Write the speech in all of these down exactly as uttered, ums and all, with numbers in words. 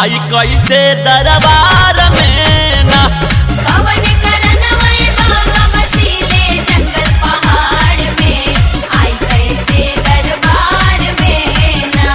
आई कैसे दरबार में ना। कवन करनवै बाबा बसीले जंगल पहाड़ में, आई कैसे दरबार में ना।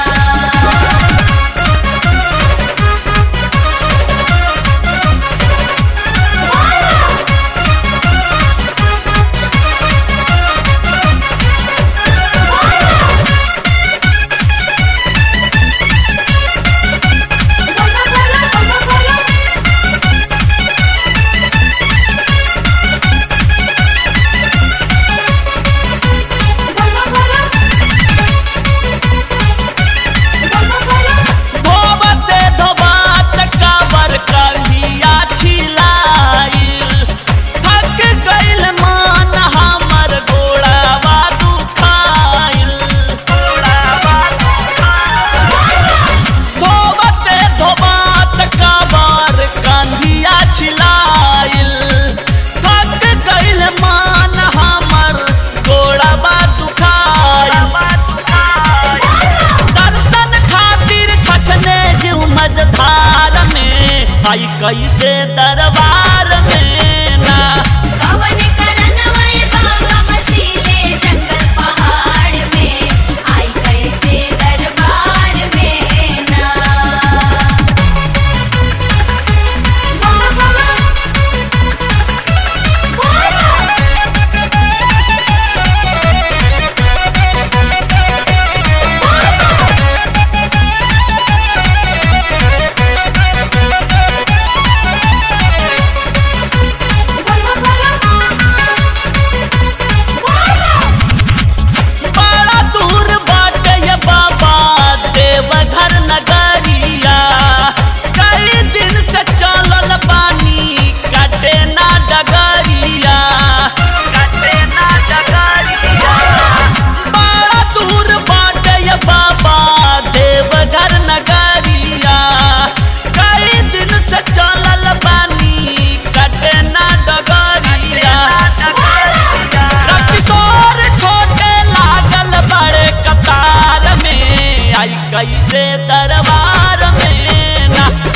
धोबते धोबात काबर कहिया छिलाइल, थक गइल मन हमर गोड़वा दुखाइल। धोबते धोबात काबर कहिया छिलाइल, थक गइल मन हमर गोड़वा दुखाइल। दर्शन खातिर छछने जीव मझधार में, आई कैसे दरबार में ना। कवन करनवै बाबा बसीले जंगल पहाड़ में, आई कैसे दरबार में ना। बड़ा दूर बाटे ये बाबा देवघर नगरिया, कई दिन से चलल बानी काटे ना डगरिया। बड़ा दूर बाटे ये बाबा देवघर नगरिया, कई दिन से चलल बानी काटे ना डगरिया। किशोर छोटे लागल बड़े कतार में, आई कैसे दरबार में ना।